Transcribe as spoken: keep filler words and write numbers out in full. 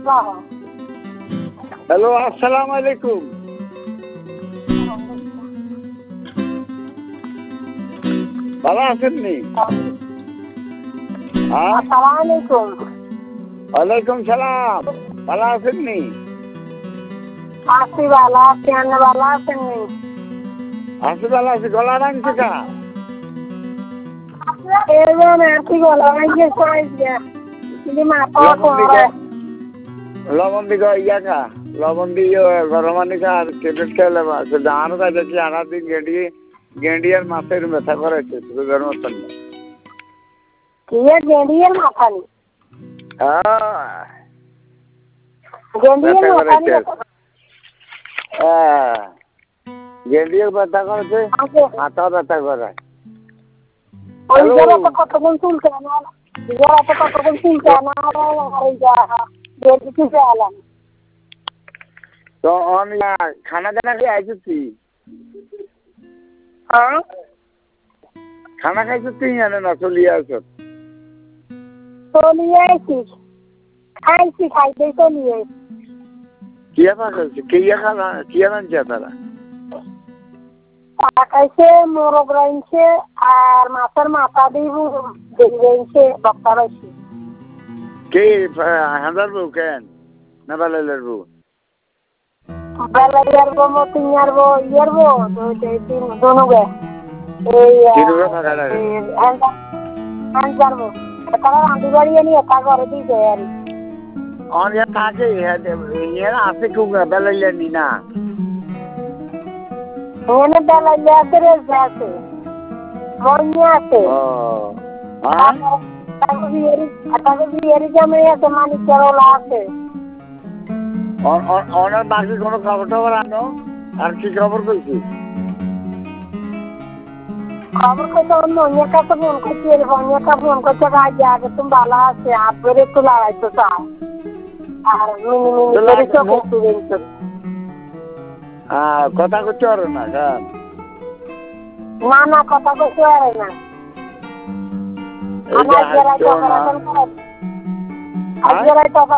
Hello, আসসালামু আলাইকুম। ভালো আছেননি? ওয়ালাইকুম সালাম। ভালো আছেননি? আছি ভালো আছি, আপনি ভালো আছেননি? আছি ভালো আছি। গলা ভাঙছে কা? লবণ দিকে ইয়া খা, লবণ দিয়ে গরমানি খা আর ট্যাবলেট খেলে সে জানো তা দেখি আনা দিন গেঁডি গেঁডি আর মাছের ব্যথা করেছে সুগার মতন কি গেঁডিয়ার মাথা নি ব্যথা করেছে গেঁডিয়ার ব্যথা করেছে মাথা ব্যথা করে কতক্ষণ চুলছে না কতক্ষণ চুলছে না তো খানা দানা খেয়ে আইসি হ্যাঁ খানা খাইছো তুই জানে না চলিয়ে আস চলিয়ে আইসিস খাইছি খাইতে চলিয়ে কিয়া খাইছে কিয়া খালা কিয়া আনছে তারা খাইছে মোরগ রাইছে আর মাছের মাথা দিয়ে দিয়েছে বক্তা রাইছে কে হাজার বউ কেন না বালাইলের বউ বালাইলের বউ মতিনার বউ ইয়ার বউ তিন দনুগে এই আনজার বউ তারা রাঁধি বাড়ি এনে একা করে দিয়েছে আর অনেক থাকে এর আছে খুব বেলাইলের নি না এনে বেলাইলে আছে রেজা আছে মন্যা আছে বিয়ের জামাই আছে মানিকের ওলা আছে অনেক বাকি কোনো খবর টবর আনো আর কি খবর কইছি খবর কইতে মন্যা কাছে ফোন করছি মন্যা কা ফোন করছে রাজি আগে তুমি ভালো আছে আপের একটু লড়াইতে চাও আর মিনি মিনি করে চোখ একটু বেরিয়েছে কথা করতে পারো না গান না না কথা করতে পারে না আমার জেলায় টাকা